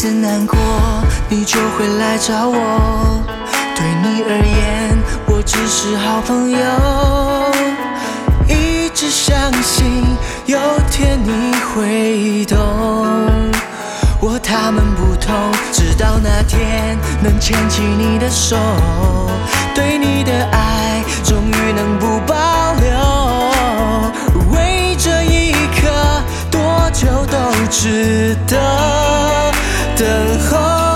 次难过，你就会来找我。对你而言，我只是好朋友。一直相信有天你会懂，我他们不同，直到那天能牵起你的手，对你的爱终于能不保留。为这一刻，多久都值得等候。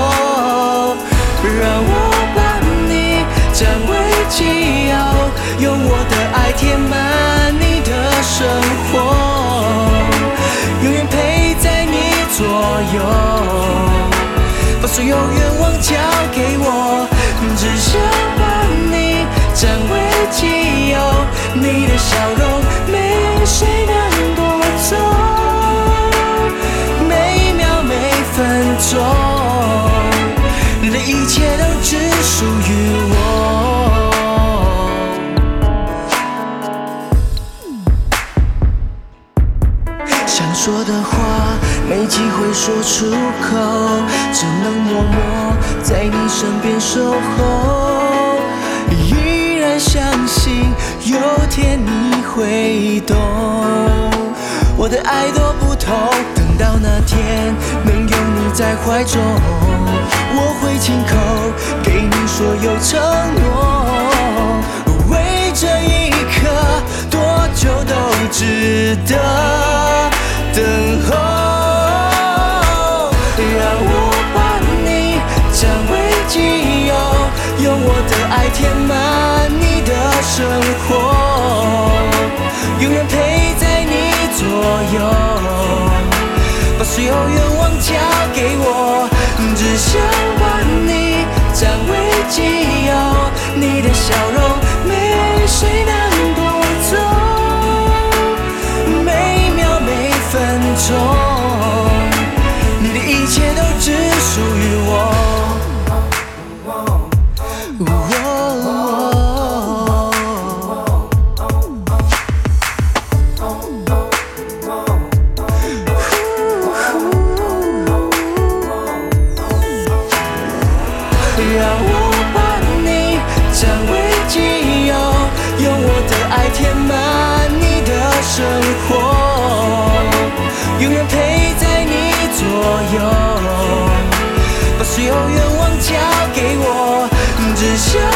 让我把你占为己有，用我的爱填满你的生活，永远陪在你左右，把所有愿望交给我，只想把你占为己有，你的笑容没谁能夺走，每秒每分钟，你的一切都只属于我。想说的话没机会说出口，只能默默在你身边守候。依然相信有天你会懂，我的爱多不同。等到那天能有你在怀中，我会亲口给你所有承诺。为这一刻，多久都值得等候。让我把你占为己有，用我的爱填满你的生活，永远陪在你左右，把所有愿望交给我，只想把你占为己有，你的笑容没谁能夺走，每秒每分钟，你的一切都只属于我。让我把你占为己有，用我的爱填满你的生活，永远陪在你左右，把所有愿望交给我，只想